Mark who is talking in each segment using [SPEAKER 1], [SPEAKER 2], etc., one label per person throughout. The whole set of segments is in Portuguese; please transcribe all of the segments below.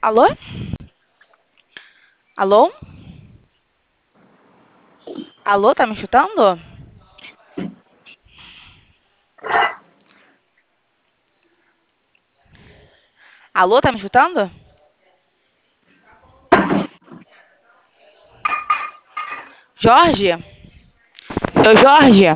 [SPEAKER 1] Alô? Alô? Alô, tá me escutando? Alô, tá me escutando? Jorge? Seu Jorge?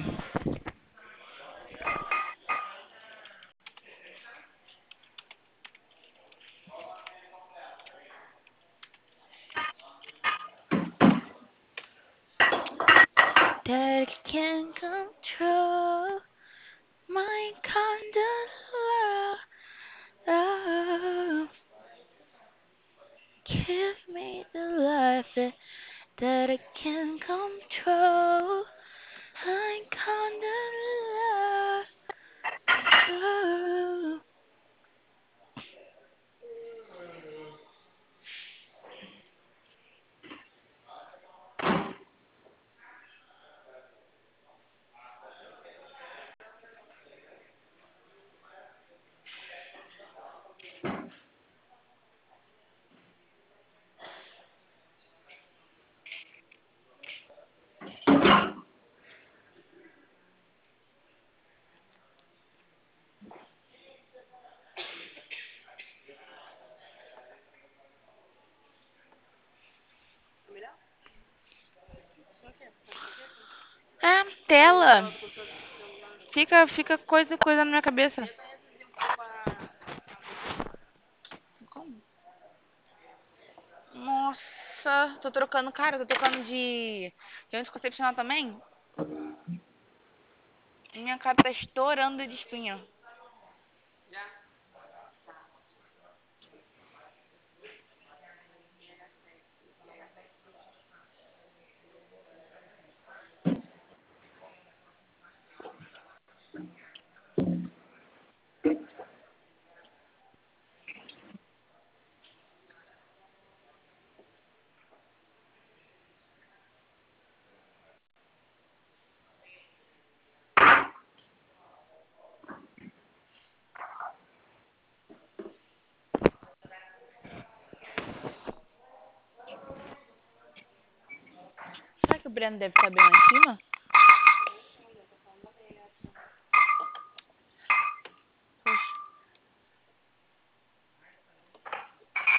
[SPEAKER 1] That can control my conduct. Love. Give me the life that I can control. I conduct. Love. É, tela. Fica coisa na minha cabeça. Como? Nossa, tô trocando, cara, tô trocando de anticoncepcional também. Minha cara tá estourando de espinha. Será que o Breno deve estar bem lá em cima?